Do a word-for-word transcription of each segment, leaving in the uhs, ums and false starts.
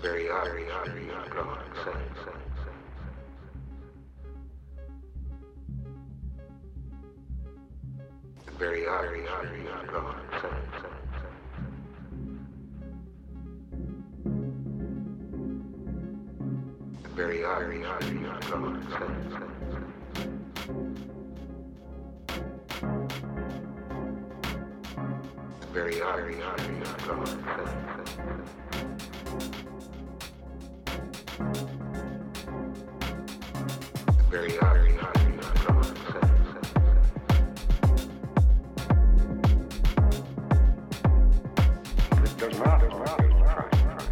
very odd, very odd, very odd, go on, say, say, say. Very odd, very odd, very odd, go on, say, say, say. Very odd, very odd, very odd, go on, say, say, say. Very odd, very odd, very odd, go on, say, say, say. Very odd, very odd, very odd, go on, say, say, say. It does not, does not, does not.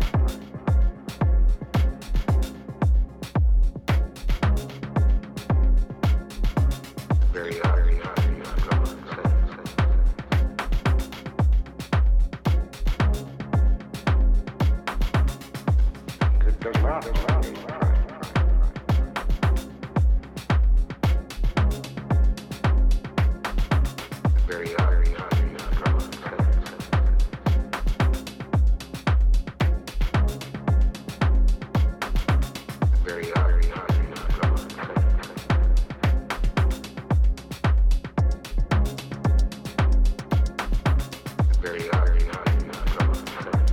Very odd, very odd, very odd, go on, say, say, say. It does not, does not, does not. Very odd, very odd, very odd, go on, say, say, say. Very odd, very odd, very odd, go on, say, say, say. Very odd, very odd, very odd, go on, say, say, say.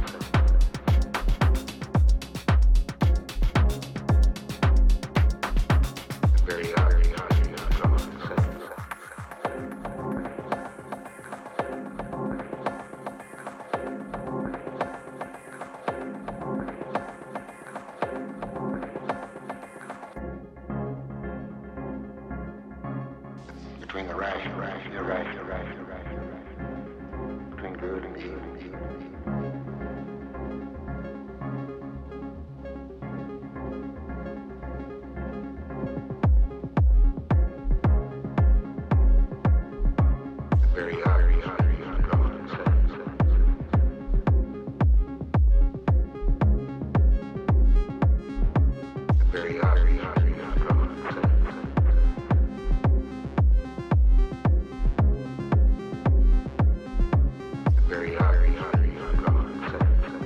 Very odd, very odd, very odd, go on, say, say, say. Between the rash and rash, you're right, you're right, you're right, you're right. Between good and good and good and good. Very odd, very odd, very odd, go on, say, say, say. Very odd, very odd, very odd, go on, say, say, say. Very odd, very odd, very odd, go on, say, say, say.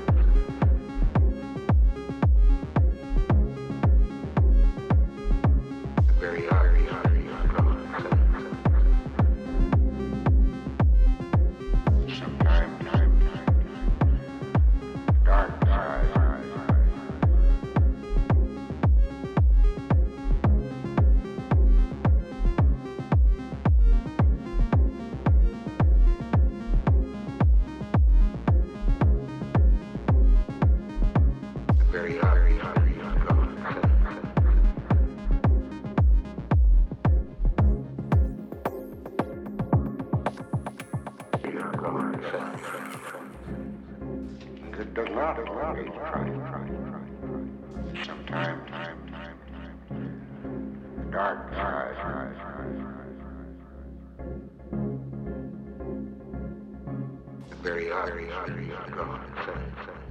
Very odd, very odd, very odd, go on, say, say, say. Sometime, time, time, time. Dark, dark, dark, dark. Very odd, very odd, very odd, go on, say, say, say. Very odd, go on, say, say, say. It does not, does not, does not, try, try, try, try. Sometime, time, time, time, time. Dark, dark, dark, dark, dark. Very odd, very odd, very odd, go on, say, say.